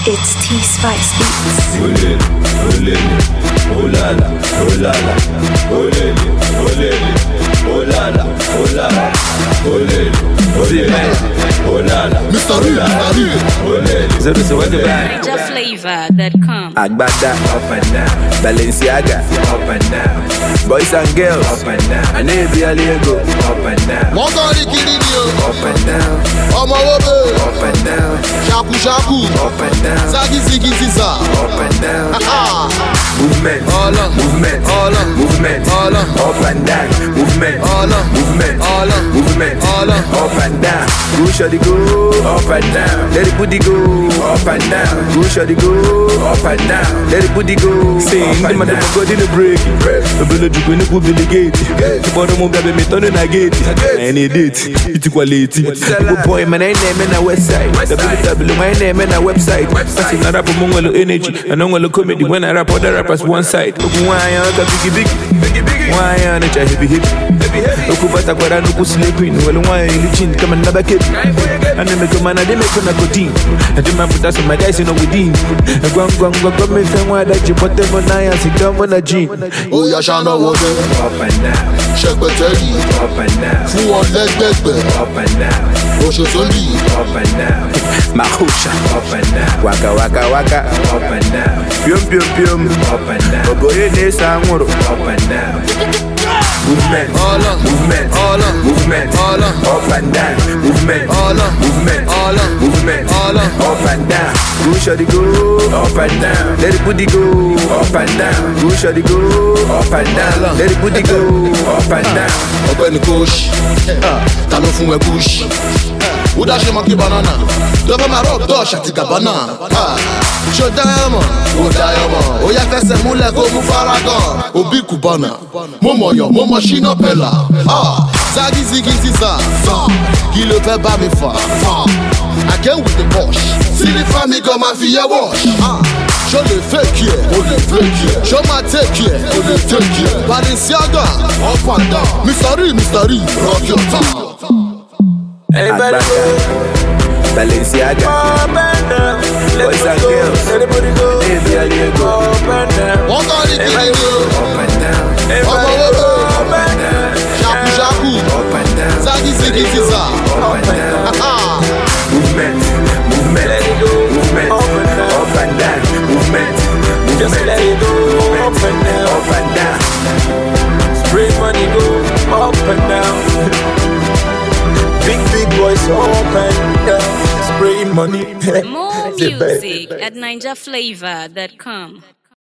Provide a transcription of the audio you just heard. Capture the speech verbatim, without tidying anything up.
It's T-Spice Beats. Olele, olele, olala, olala, olele, olele, olala, olala, olele, olele, olala, Mister Real, olele. So this is what the band. Ninja flavor that come. Agbada, Up and down, Balenciaga, up and down, boys and girls, up and down, and every Aliego, up and down, wọ́n kọ́ ní kiri ni o. up and down, Ọmọ wo bẹ́ẹ̀. up and down, Ṣaku ṣaku. up and down, Zagi zigi ziza. up and down. Ah, Movement, Ọlọ. movement, Ọlọ. movement, Ọlọ. up and down, movement, Ọlọ. movement, Ọlọ. movement, Ọlọ. up and down. Go shawty go, up and down. Let the booty go, up and down. Go shawty go, up and down. Let the booty go, say, up in the and man down. of God in the break, the village you go Billy Gate, the bottom of the meton in a gate, and it did, it's quality. Good boy, my name and a website, the W my name and a website. Passing a rap among energy, and I'm going comedy when I rap other rappers one side. Why are the biggie big? Why are the heavy hip? Okubata Quara no sleeping, well, why are you chin come and never keep? And then make a man, I didn't make a cotine. I did my put us my guys in a within. A grand grand government and why that you put them on I and sit down on a jean. ó yá ṣáná wọlé. Up and down, Ṣẹpẹtẹ́rì. up and down, Fún wọn lẹ́gbẹ̀gbẹ̀. up and down, Òṣòṣòlì. up and down, Mahusha, up and down, waka waka waka, up and down, pium pium pium, up and down, oboye ne sanguro. up and down. Movement, Ọlọ. movement, Ọlọ. movement, Ọlọ. up and down, movement, Ọlọ. movement, Ọlọ. movement, Ọlọ. up and down. Go shawty go, up and down. Let the booty go, up and down. Go shawty go, up and down. Let the booty go, up and down. Ọ̀gbẹ́ni Kosh. Ta ló fún ẹ Bush? Ó dá ṣe monkey banana. Lọ́fẹ́ máa rọ̀ dọ́ọ̀ṣì àti gàbánà. Ṣé o dá ẹ mọ̀? Ó dá ẹ mọ̀. Ó yá fẹsẹ̀ múlẹ̀ kó mú faragan. Òbí Cubana. Mo mọ̀ yàn, mo mọ̀ Shina Pella. Zagi zigi ziza. Kí ló fẹ́ bá mi fà? I came with the Porsche. Sílífà mi gan máa fi yẹ wash. Ṣó lè fake yẹ? O lè fake yẹ. Ṣó máa take yẹ? O lè take yẹ. Balenciaga. Up and down. Mister Real, Mister Real. Rock your town. Agbada, Balenciaga, boys and girls, every Aliego, Wọ́n kọ́ ní kiri ni o. Up and down, Ọmọ wo bẹ́ẹ̀. Ṣaku ṣaku. up and down, Zagi zigi ziza. up and down. Ah, Movement, movement, movement, up and down, movement, movement, up and down, up and down. spray money go up and down. Big big boys up and down, spraying money. More The best. music at ninja flavor that come.